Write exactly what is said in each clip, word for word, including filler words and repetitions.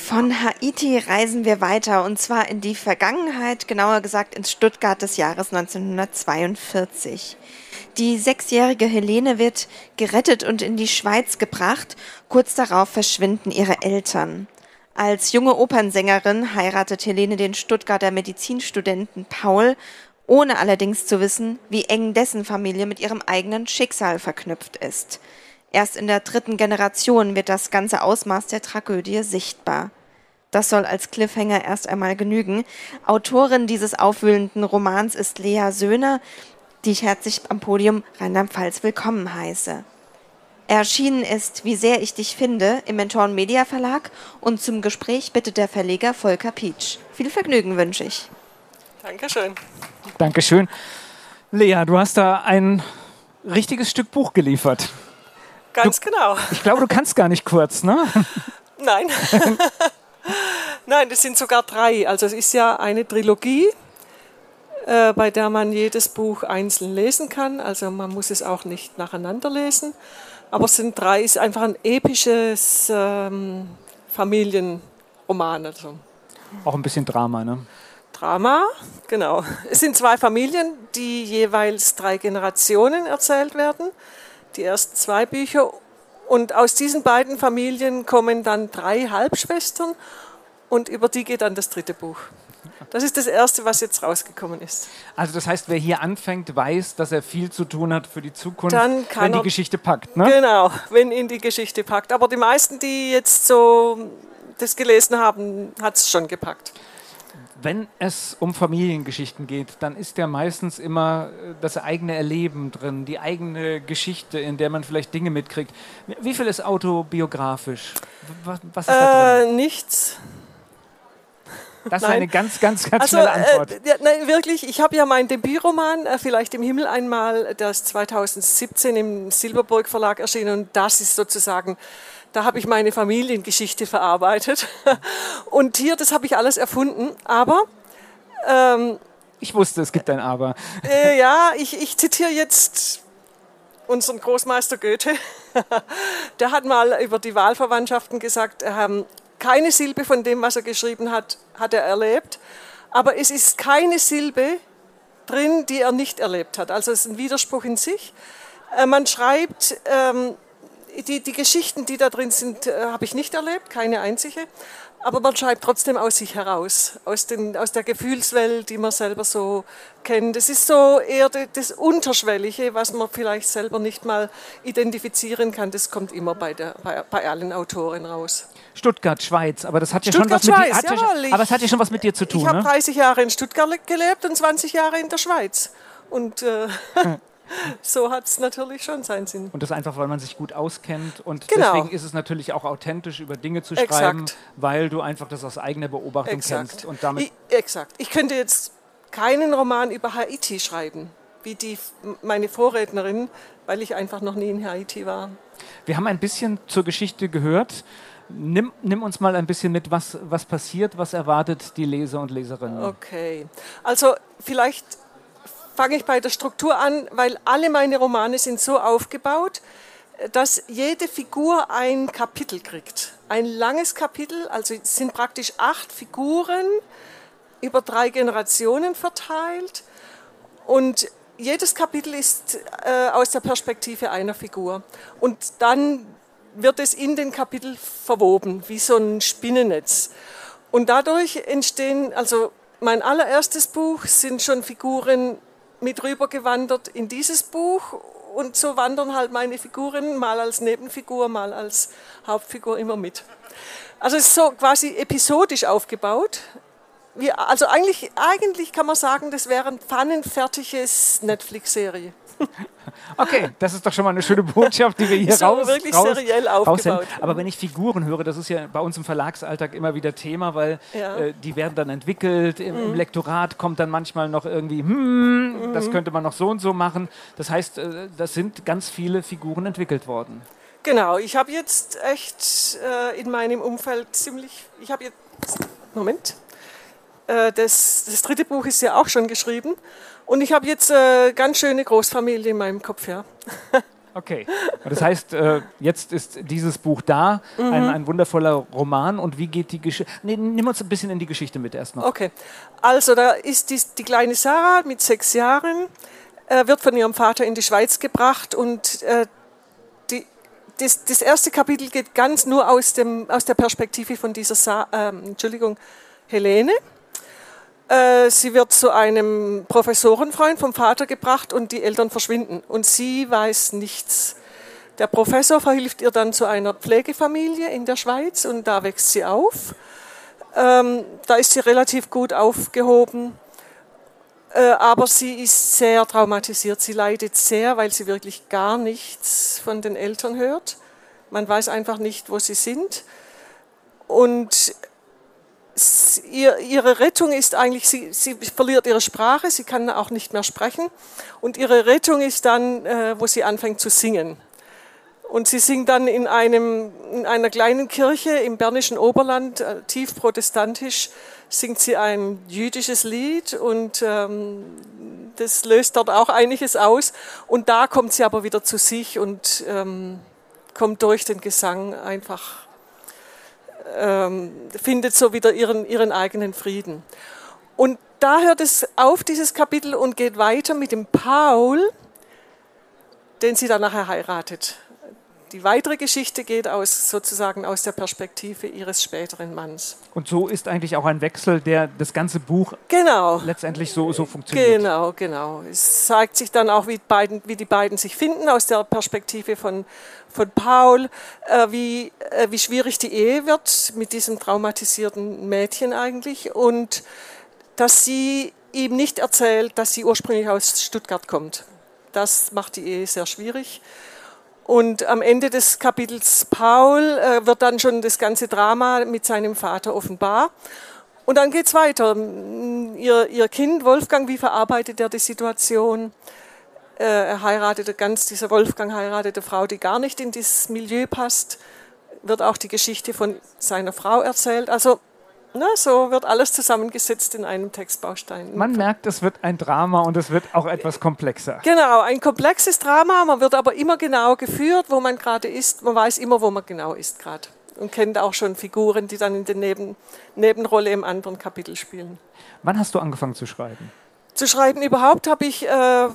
Von Haiti reisen wir weiter, und zwar in die Vergangenheit, genauer gesagt ins Stuttgart des Jahres neunzehnhundertzweiundvierzig. Die sechsjährige Helene wird gerettet und in die Schweiz gebracht. Kurz darauf verschwinden ihre Eltern. Als junge Opernsängerin heiratet Helene den Stuttgarter Medizinstudenten Paul, ohne allerdings zu wissen, wie eng dessen Familie mit ihrem eigenen Schicksal verknüpft ist. Erst in der dritten Generation wird das ganze Ausmaß der Tragödie sichtbar. Das soll als Cliffhanger erst einmal genügen. Autorin dieses aufwühlenden Romans ist Lea Söhner, die ich herzlich am Podium Rheinland-Pfalz willkommen heiße. Erschienen ist Wie sehr ich dich finde im Mentoren Media Verlag, und zum Gespräch bittet der Verleger Volker Pietsch. Viel Vergnügen wünsche ich. Dankeschön. Dankeschön. Lea, du hast da ein richtiges Stück Buch geliefert. Ganz du, genau. Ich glaube, du kannst gar nicht kurz, ne? Nein. Nein, das sind sogar drei. Also es ist ja eine Trilogie, äh, bei der man jedes Buch einzeln lesen kann. Also man muss es auch nicht nacheinander lesen. Aber es sind drei, ist einfach ein episches ähm, Familienroman. Also. Auch ein bisschen Drama, ne? Drama, genau. Es sind zwei Familien, die jeweils drei Generationen erzählt werden. Die ersten zwei Bücher. Und aus diesen beiden Familien kommen dann drei Halbschwestern, und über die geht dann das dritte Buch. Das ist das erste, was jetzt rausgekommen ist. Also das heißt, wer hier anfängt, weiß, dass er viel zu tun hat für die Zukunft, dann kann wenn die er, Geschichte packt, ne? Genau, wenn ihn die Geschichte packt. Aber die meisten, die jetzt so das gelesen haben, hat es schon gepackt. Wenn es um Familiengeschichten geht, dann ist ja meistens immer das eigene Erleben drin, die eigene Geschichte, in der man vielleicht Dinge mitkriegt. Wie viel ist autobiografisch? Was, was ist da drin? Äh, nichts. Das ist Nein. eine ganz, ganz, ganz also, schnelle Antwort. Äh, ja, nein, wirklich, ich habe ja meinen Debütroman, äh, Vielleicht im Himmel einmal, das zweitausendsiebzehn im Silberburg Verlag erschienen, und das ist sozusagen... Da habe ich meine Familiengeschichte verarbeitet. Und hier, das habe ich alles erfunden. Aber... Ähm, ich wusste, es gibt ein Aber. Äh, ja, ich, ich zitiere jetzt unseren Großmeister Goethe. Der hat mal über die Wahlverwandtschaften gesagt, ähm, keine Silbe von dem, was er geschrieben hat, hat er erlebt. Aber es ist keine Silbe drin, die er nicht erlebt hat. Also es ist ein Widerspruch in sich. Äh, man schreibt... Ähm, Die, die Geschichten, die da drin sind, äh, habe ich nicht erlebt, keine einzige. Aber man schreibt trotzdem aus sich heraus, aus, den, aus der Gefühlswelt, die man selber so kennt. Das ist so eher das Unterschwellige, was man vielleicht selber nicht mal identifizieren kann. Das kommt immer bei, der, bei, bei allen Autoren raus. Stuttgart, Schweiz, aber das hat ja Stuttgart, schon was mit Schweiz, dir, hat jawohl, ja, aber es hat ja schon was mit dir zu tun. Ich habe ne? dreißig Jahre in Stuttgart gelebt und zwanzig Jahre in der Schweiz. Und... Äh, so hat es natürlich schon seinen Sinn. Und das einfach, weil man sich gut auskennt. Und genau. deswegen ist es natürlich auch authentisch, über Dinge zu schreiben, exakt. Weil du einfach das aus eigener Beobachtung exakt. kennst. Und damit ich, exakt. Ich könnte jetzt keinen Roman über Haiti schreiben, wie die, meine Vorrednerin, weil ich einfach noch nie in Haiti war. Wir haben ein bisschen zur Geschichte gehört. Nimm, nimm uns mal ein bisschen mit, was, was passiert, was erwartet die Leser und Leserinnen. Okay, also vielleicht... fange ich bei der Struktur an, weil alle meine Romane sind so aufgebaut, dass jede Figur ein Kapitel kriegt. Ein langes Kapitel, also es sind praktisch acht Figuren über drei Generationen verteilt. Und jedes Kapitel ist äh, aus der Perspektive einer Figur. Und dann wird es in den Kapitel verwoben, wie so ein Spinnennetz. Und dadurch entstehen, also mein allererstes Buch sind schon Figuren mit rübergewandert in dieses Buch, und so wandern halt meine Figuren mal als Nebenfigur, mal als Hauptfigur immer mit. Also es ist so quasi episodisch aufgebaut. Wie, also eigentlich, eigentlich kann man sagen, das wäre ein pfannenfertiges Netflix-Serie. Okay, das ist doch schon mal eine schöne Botschaft, die wir hier so raus, wirklich raus, seriell aufgebaut. Raushängen. Aber wenn ich Figuren höre, das ist ja bei uns im Verlagsalltag immer wieder Thema, weil ja. äh, die werden dann entwickelt, im, mhm. im Lektorat kommt dann manchmal noch irgendwie, hm, mhm. das könnte man noch so und so machen. Das heißt, äh, das sind ganz viele Figuren entwickelt worden. Genau, ich habe jetzt echt äh, in meinem Umfeld ziemlich, ich habe jetzt, Moment, äh, das, das dritte Buch ist ja auch schon geschrieben. Und ich habe jetzt eine äh, ganz schöne Großfamilie in meinem Kopf, ja. Okay. Und das heißt, äh, jetzt ist dieses Buch da, mhm. ein, ein wundervoller Roman. Und wie geht die Geschichte? Nee, nimm uns ein bisschen in die Geschichte mit erst noch. Okay. Also da ist die, die kleine Sarah mit sechs Jahren, äh, wird von ihrem Vater in die Schweiz gebracht. Und äh, die, das, das erste Kapitel geht ganz nur aus, dem, aus der Perspektive von dieser Sa äh, Entschuldigung, Helene. Sie wird zu einem Professorenfreund vom Vater gebracht und die Eltern verschwinden. Und sie weiß nichts. Der Professor verhilft ihr dann zu einer Pflegefamilie in der Schweiz und da wächst sie auf. Ähm, da ist sie relativ gut aufgehoben. Äh, aber sie ist sehr traumatisiert. Sie leidet sehr, weil sie wirklich gar nichts von den Eltern hört. Man weiß einfach nicht, wo sie sind. Und Ihr, ihre Rettung ist eigentlich, sie, sie verliert ihre Sprache, sie kann auch nicht mehr sprechen. Und ihre Rettung ist dann, äh, wo sie anfängt zu singen. Und sie singt dann in, einem, in einer kleinen Kirche im Bernischen Oberland, äh, tief protestantisch, singt sie ein jüdisches Lied und ähm, das löst dort auch einiges aus. Und da kommt sie aber wieder zu sich und ähm, kommt durch den Gesang einfach, Ähm, findet so wieder ihren, ihren eigenen Frieden. Und da hört es auf, dieses Kapitel, und geht weiter mit dem Paul, den sie dann nachher heiratet. Die weitere Geschichte geht aus, sozusagen aus der Perspektive ihres späteren Manns. Und so ist eigentlich auch ein Wechsel, der das ganze Buch genau. letztendlich so, so funktioniert. Genau, genau. Es zeigt sich dann auch, wie, beiden, wie die beiden sich finden, aus der Perspektive von, von Paul, äh, wie, äh, wie schwierig die Ehe wird mit diesem traumatisierten Mädchen eigentlich und dass sie ihm nicht erzählt, dass sie ursprünglich aus Stuttgart kommt. Das macht die Ehe sehr schwierig. Und am Ende des Kapitels Paul äh, wird dann schon das ganze Drama mit seinem Vater offenbar. Und dann geht's weiter. Ihr, ihr Kind Wolfgang, wie verarbeitet er die Situation? Äh, er heiratete ganz, dieser Wolfgang heiratete eine Frau, die gar nicht in dieses Milieu passt. Wird auch die Geschichte von seiner Frau erzählt. Also na, so wird alles zusammengesetzt in einem Textbaustein. Man merkt, es wird ein Drama und es wird auch etwas komplexer. Genau, ein komplexes Drama. Man wird aber immer genau geführt, wo man gerade ist. Man weiß immer, wo man genau ist gerade. Und kennt auch schon Figuren, die dann in der Neben Nebenrolle im anderen Kapitel spielen. Wann hast du angefangen zu schreiben? Zu schreiben überhaupt habe ich... Äh,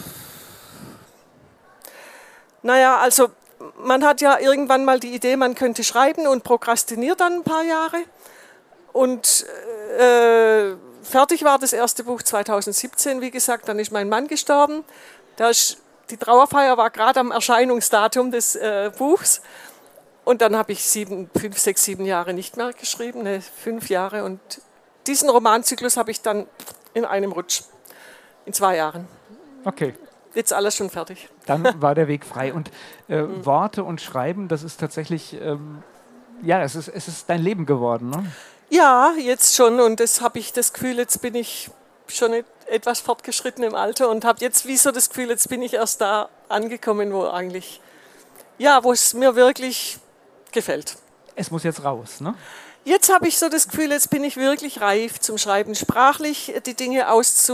naja, also man hat ja irgendwann mal die Idee, man könnte schreiben und prokrastiniert dann ein paar Jahre. Und äh, fertig war das erste Buch zweitausendsiebzehn, wie gesagt, dann ist mein Mann gestorben. Da ist, die Trauerfeier war gerade am Erscheinungsdatum des äh, Buchs. Und dann habe ich sieben, fünf, sechs, sieben Jahre nicht mehr geschrieben, ne, fünf Jahre. Und diesen Romanzyklus habe ich dann in einem Rutsch, in zwei Jahren. Okay. Jetzt alles schon fertig. Dann war der Weg frei. Und äh, mhm. Worte und Schreiben, das ist tatsächlich, ähm, ja, es ist, es ist dein Leben geworden, ne? Ja, jetzt schon. Und das habe ich das Gefühl, jetzt bin ich schon etwas fortgeschritten im Alter und habe jetzt wie so das Gefühl, jetzt bin ich erst da angekommen, wo eigentlich, ja, wo es mir wirklich gefällt. Es muss jetzt raus, ne? Jetzt habe ich so das Gefühl, jetzt bin ich wirklich reif zum Schreiben, sprachlich die Dinge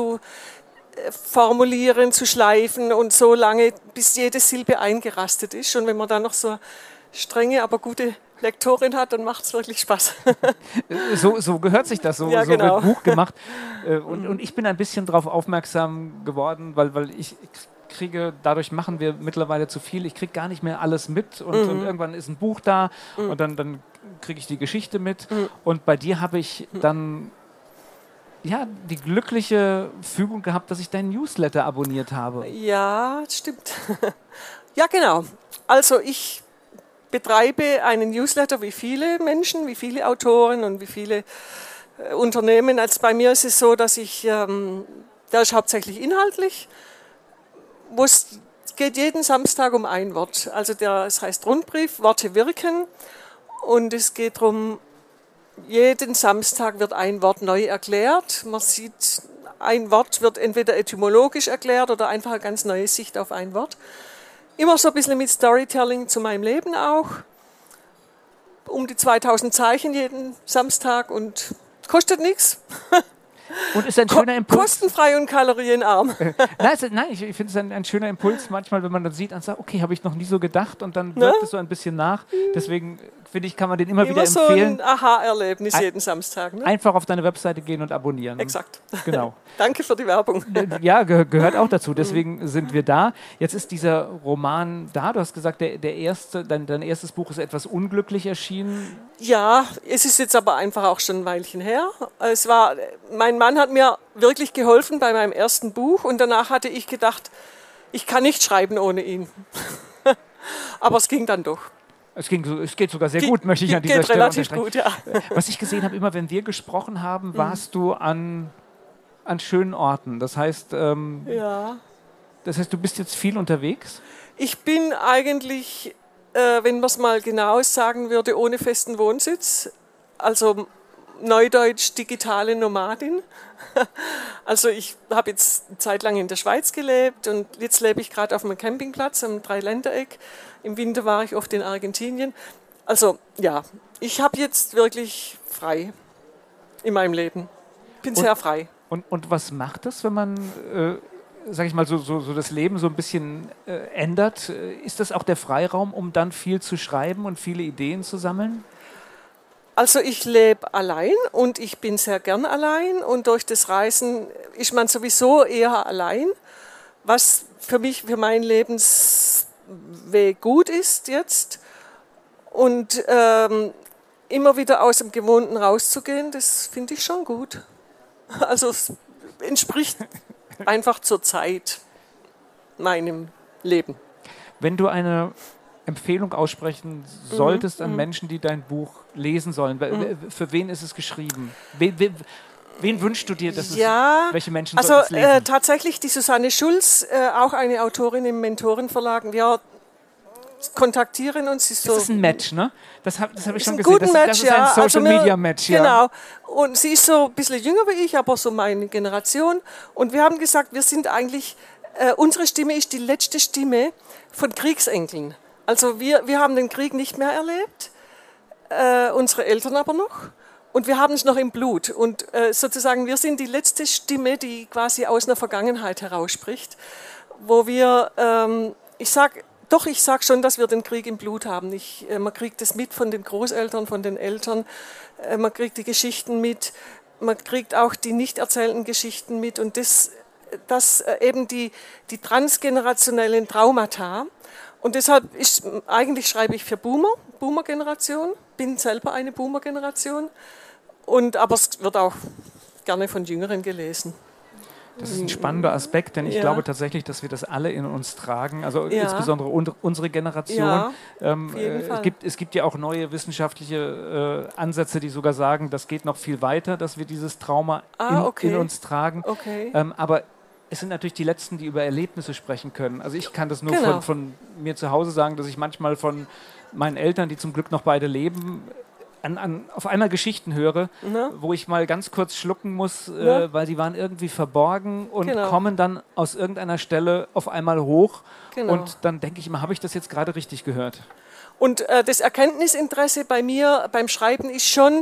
auszuformulieren, zu schleifen und so lange, bis jede Silbe eingerastet ist. Und wenn man dann noch so strenge, aber gute Lektorin hat, dann macht es wirklich Spaß. So, so gehört sich das, so, ja, so genau. wird Buch gemacht. Und, und ich bin ein bisschen darauf aufmerksam geworden, weil, weil ich kriege, dadurch machen wir mittlerweile zu viel, ich kriege gar nicht mehr alles mit und, mhm. und irgendwann ist ein Buch da mhm. und dann, dann kriege ich die Geschichte mit mhm. und bei dir habe ich dann ja, die glückliche Fügung gehabt, dass ich deinen Newsletter abonniert habe. Ja, das stimmt. Ja, genau. Also ich betreibe einen Newsletter wie viele Menschen, wie viele Autoren und wie viele äh, Unternehmen. Also bei mir ist es so, dass ich, ähm, der ist hauptsächlich inhaltlich, wo es geht jeden Samstag um ein Wort. Also der, es heißt Rundbrief, Worte wirken und es geht darum, jeden Samstag wird ein Wort neu erklärt. Man sieht, ein Wort wird entweder etymologisch erklärt oder einfach eine ganz neue Sicht auf ein Wort. Immer so ein bisschen mit Storytelling zu meinem Leben auch. Um die zweitausend Zeichen jeden Samstag und kostet nichts. Und ist ein Ko schöner Impuls. Kostenfrei und kalorienarm. Nein, es, nein ich, ich finde es ein, ein schöner Impuls manchmal, wenn man dann sieht und sagt, okay, habe ich noch nie so gedacht und dann wirkt Ne? es so ein bisschen nach. Deswegen finde ich, kann man den immer, Immer wieder so empfehlen. ein Aha-Erlebnis Ein- jeden Samstag. Ne? Einfach auf deine Webseite gehen und abonnieren. Exakt. Genau. Danke für die Werbung. Ja, ge gehört auch dazu. Deswegen sind wir da. Jetzt ist dieser Roman da. Du hast gesagt, der, der erste, dein, dein erstes Buch ist etwas unglücklich erschienen. Ja, es ist jetzt aber einfach auch schon ein Weilchen her. Es war, mein Mann hat mir wirklich geholfen bei meinem ersten Buch und danach hatte ich gedacht, ich kann nicht schreiben ohne ihn. Aber es ging dann doch. Es, ging, so- es geht sogar sehr Ge- gut, möchte ich an dieser geht Stelle relativ unterstreichen. gut, ja. Was ich gesehen habe, immer wenn wir gesprochen haben, warst du an, an schönen Orten. Das heißt, ähm, Ja. das heißt, du bist jetzt viel unterwegs? Ich bin eigentlich, äh, wenn man es mal genau sagen würde, ohne festen Wohnsitz. Also Neudeutsch digitale Nomadin. Also ich habe jetzt eine Zeit lang in der Schweiz gelebt und jetzt lebe ich gerade auf einem Campingplatz am Dreiländereck. Im Winter war ich oft in Argentinien. Also ja, ich habe jetzt wirklich frei in meinem Leben. Bin Und- sehr frei. Und, und was macht das, wenn man, äh, sag ich mal, so, so, so das Leben so ein bisschen äh, ändert? Äh, Ist das auch der Freiraum, um dann viel zu schreiben und viele Ideen zu sammeln? Also ich lebe allein und ich bin sehr gern allein und durch das Reisen ist man sowieso eher allein, was für mich, für meinen Lebensweg gut ist jetzt. Und ähm, immer wieder aus dem Gewohnten rauszugehen, das finde ich schon gut. Also es entspricht einfach zur Zeit meinem Leben. Wenn du eine Empfehlung aussprechen solltest an Menschen, die dein Buch lesen sollen, wer- für wen ist es geschrieben? Wen, wen, wen wünschst du dir, dass Ja, es, welche Menschen also sollten es lesen? äh, tatsächlich die Susanne Schulz, äh, auch eine Autorin im Mentorenverlag. Wir kontaktieren uns. Sie ist so Das ist ein Match, ne? Das habe das hab ich ist schon ein gesehen. guten Das, Match, das ist ja. ein Social Also wir- Media Match, ja. Genau. Und sie ist so ein bisschen jünger wie ich, aber so meine Generation. Und wir haben gesagt, wir sind eigentlich, äh, unsere Stimme ist die letzte Stimme von Kriegsenkeln. Also wir, wir haben den Krieg nicht mehr erlebt, äh, unsere Eltern aber noch. Und wir haben es noch im Blut. Und äh, sozusagen, wir sind die letzte Stimme, die quasi aus einer Vergangenheit herausspricht, wo wir, ähm, ich sag, doch, ich sage schon, dass wir den Krieg im Blut haben. Ich, äh, man kriegt es mit von den Großeltern, von den Eltern, äh, man kriegt die Geschichten mit, man kriegt auch die nicht erzählten Geschichten mit und das, das äh, eben die, die transgenerationellen Traumata. Und deshalb ist, eigentlich schreibe ich für Boomer, Boomer-Generation, bin selber eine Boomer-Generation, und, aber es wird auch gerne von Jüngeren gelesen. Das ist ein spannender Aspekt, denn ich Ja. glaube tatsächlich, dass wir das alle in uns tragen, also Ja. insbesondere un unsere Generation. Ja, ähm, auf jeden äh, Fall. es, gibt, es gibt ja auch neue wissenschaftliche äh, Ansätze, die sogar sagen, das geht noch viel weiter, dass wir dieses Trauma Ah, in, okay. in uns tragen. Okay. Ähm, aber es sind natürlich die Letzten, die über Erlebnisse sprechen können. Also ich kann das nur Genau. von, von mir zu Hause sagen, dass ich manchmal von meinen Eltern, die zum Glück noch beide leben, an, an, auf einmal Geschichten höre, Ne? wo ich mal ganz kurz schlucken muss, Ne? äh, weil die waren irgendwie verborgen und Genau. kommen dann aus irgendeiner Stelle auf einmal hoch. Genau. Und dann denke ich immer, habe ich das jetzt gerade richtig gehört? Und äh, das Erkenntnisinteresse bei mir beim Schreiben ist schon,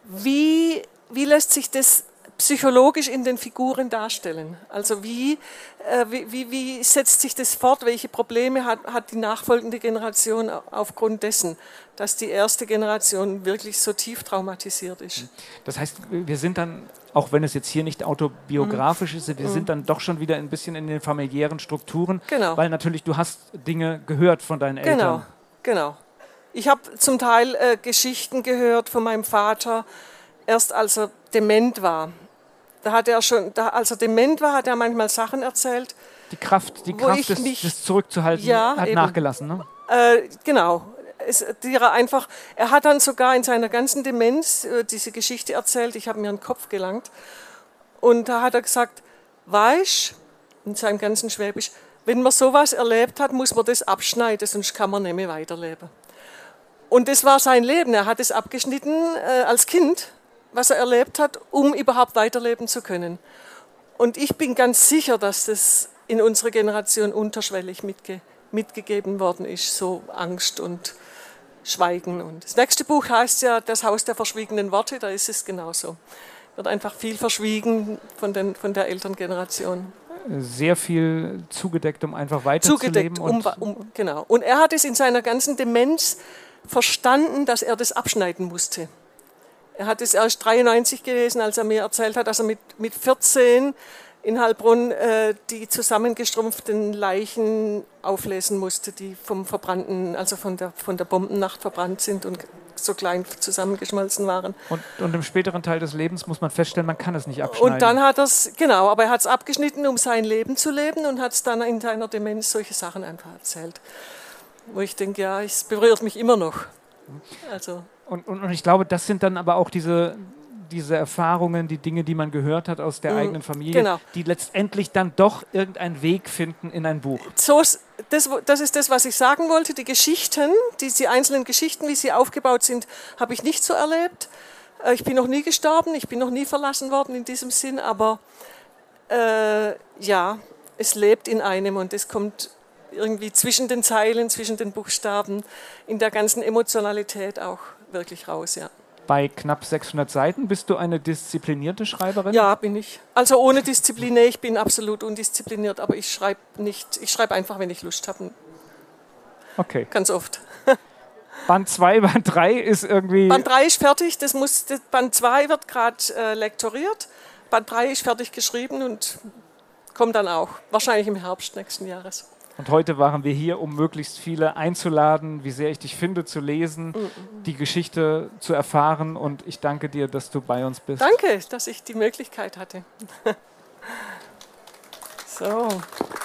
wie, wie lässt sich das psychologisch in den Figuren darstellen? Also wie, äh, wie, wie, wie setzt sich das fort? Welche Probleme hat, hat die nachfolgende Generation aufgrund dessen, dass die erste Generation wirklich so tief traumatisiert ist? Das heißt, wir sind dann, auch wenn es jetzt hier nicht autobiografisch ist, wir sind dann doch schon wieder ein bisschen in den familiären Strukturen, Genau. weil natürlich du hast Dinge gehört von deinen Genau, Eltern. genau. Ich habe zum Teil äh, Geschichten gehört von meinem Vater, erst als er dement war. Da hat er schon, da, als er dement war, hat er manchmal Sachen erzählt. Die Kraft, die Wo Kraft ich des, mich- des Zurückzuhalten Ja, hat eben. nachgelassen. Ne? Äh, genau. Es, die er, einfach, er hat dann sogar in seiner ganzen Demenz äh, diese Geschichte erzählt. Ich habe mir einen Kopf gelangt. Und da hat er gesagt, weißt, in seinem ganzen Schwäbisch, wenn man sowas erlebt hat, muss man das abschneiden, sonst kann man nicht mehr weiterleben. Und das war sein Leben. Er hat es abgeschnitten äh, als Kind, was er erlebt hat, um überhaupt weiterleben zu können. Und ich bin ganz sicher, dass das in unserer Generation unterschwellig mitge mitgegeben worden ist, so Angst und Schweigen. Und das nächste Buch heißt ja Das Haus der verschwiegenen Worte, da ist es genauso. wird einfach viel verschwiegen von, den, von der Elterngeneration. Sehr viel zugedeckt, um einfach weiterzuleben. Zugedeckt, um, um, genau. Und er hat es in seiner ganzen Demenz verstanden, dass er das abschneiden musste. Er hat es erst dreiundneunzig gelesen, als er mir erzählt hat, dass er mit, mit vierzehn in Heilbronn äh, die zusammengestrumpften Leichen auflesen musste, die vom verbrannten, also von der, von der Bombennacht verbrannt sind und so klein zusammengeschmolzen waren. Und, und im späteren Teil des Lebens muss man feststellen, man kann es nicht abschneiden. Und dann hat er es, genau, aber er hat es abgeschnitten, um sein Leben zu leben und hat es dann in seiner Demenz solche Sachen einfach erzählt. Wo ich denke, ja, es berührt mich immer noch. Also. Und, und, und ich glaube, das sind dann aber auch diese, diese Erfahrungen, die Dinge, die man gehört hat aus der mhm, eigenen Familie, genau. die letztendlich dann doch irgendeinen Weg finden in ein Buch. So, das, das ist das, was ich sagen wollte. Die Geschichten, diese einzelnen Geschichten, wie sie aufgebaut sind, habe ich nicht so erlebt. Ich bin noch nie gestorben, ich bin noch nie verlassen worden in diesem Sinn, aber äh, ja, es lebt in einem und es kommt irgendwie zwischen den Zeilen, zwischen den Buchstaben, in der ganzen Emotionalität auch wirklich raus, ja. Bei knapp sechshundert Seiten bist du eine disziplinierte Schreiberin? Ja, bin ich. Also ohne Disziplin, nee, ich bin absolut undiszipliniert, aber ich schreibe nicht, ich schreibe einfach, wenn ich Lust habe. Okay. Ganz oft. Band zwei, Band drei ist irgendwie... Band drei ist fertig, das muss, das Band zwei wird gerade äh, lektoriert, Band drei ist fertig geschrieben und kommt dann auch, wahrscheinlich im Herbst nächsten Jahres. Und heute waren wir hier, um möglichst viele einzuladen, wie sehr ich dich finde, zu lesen, mhm. die Geschichte zu erfahren. Und ich danke dir, dass du bei uns bist. Danke, dass ich die Möglichkeit hatte. So.